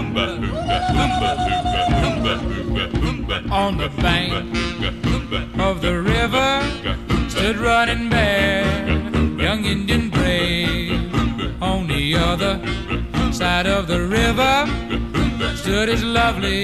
On the bank of the river stood Running Bear, young Indian brave. On the other side of the river stood his lovely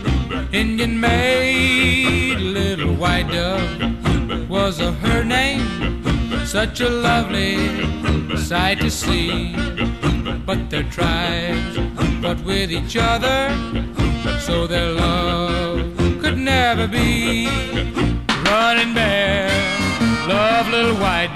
Indian maid. Little White Dove was her name, such a lovely sight to see. But their tribes fought with each other, so their love could never be. Running Bear loved Little White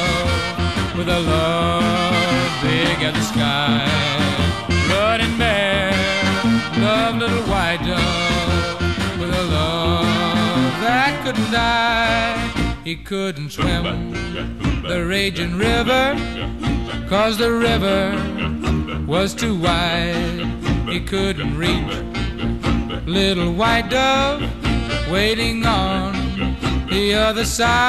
Dove with a love big as the sky. Running Bear loved Little White Dove with a love that couldn't die. He couldn't swim the raging river, 'cause the river was too wide. He couldn't reach Little White Dove waiting on the other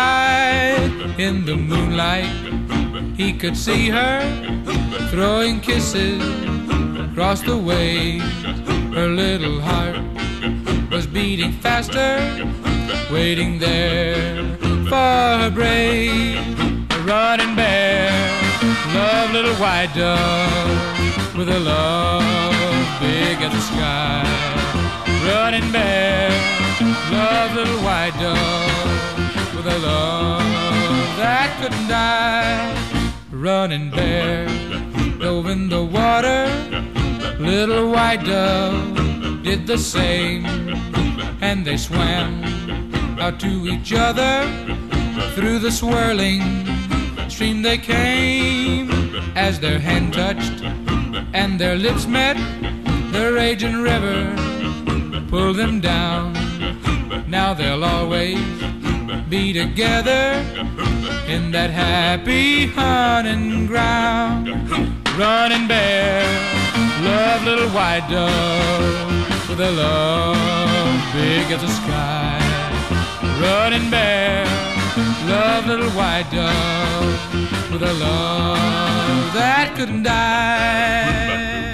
side. In the moonlight he could see her throwing kisses across the waves. Her little heart was beating faster, waiting there for her brave. Running Bear loved Little White Dove with a love big as the sky. Running Bear loved Little White Dove with a love that couldn't die. Running Bear dove in the water, Little White Dove did the same, and they swam out to each other. Through the swirling stream they came. As their hand touched and their lips met, the raging river pulled them down. Now they'll always be together in that happy hunting ground. Running Bear loved Little White Dove with a love big as the sky. Running Bear loved Little White Dove with a love that couldn't die.